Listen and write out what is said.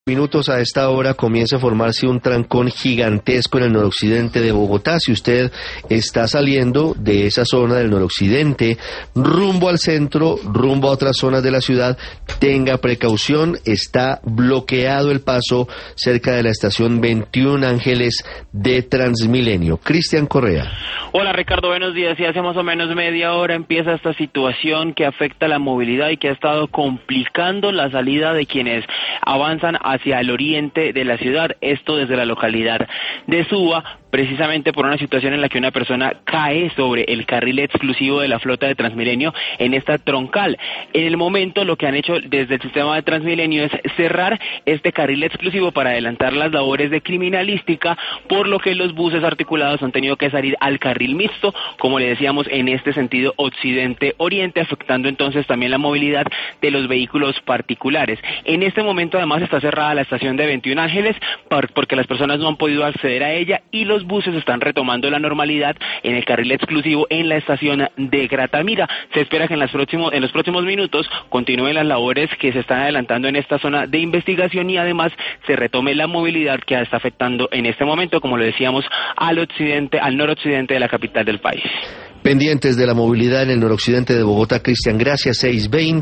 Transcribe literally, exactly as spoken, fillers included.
Minutos a esta hora comienza a formarse un trancón gigantesco en el noroccidente de Bogotá. Si usted está saliendo de esa zona del noroccidente rumbo al centro, rumbo a otras zonas de la ciudad, tenga precaución. Está bloqueado el paso cerca de la estación veintiún Ángeles de Transmilenio. Cristian Correa. Hola Ricardo, buenos días. Y hace más o menos media hora empieza esta situación que afecta la movilidad y que ha estado complicando la salida de quienes avanzan hacia el oriente de la ciudad, esto desde la localidad de Suba, precisamente por una situación en la que una persona cae sobre el carril exclusivo de la flota de Transmilenio en esta troncal. En el momento lo que han hecho desde el sistema de Transmilenio es cerrar este carril exclusivo para adelantar las labores de criminalística, por lo que los buses articulados han tenido que salir al carril mixto, como le decíamos, en este sentido occidente-oriente, afectando entonces también la movilidad de los vehículos particulares. En este momento además está cerrada la estación de veintiún Ángeles porque las personas no han podido acceder a ella y los buses están retomando la normalidad en el carril exclusivo en la estación de Gratamira. Se espera que en, las próximos, en los próximos minutos continúen las labores que se están adelantando en esta zona de investigación y además se retome la movilidad que está afectando en este momento, como lo decíamos, al occidente, al noroccidente de la capital del país. Pendientes de la movilidad en el noroccidente de Bogotá, Cristian, gracias. seis veinte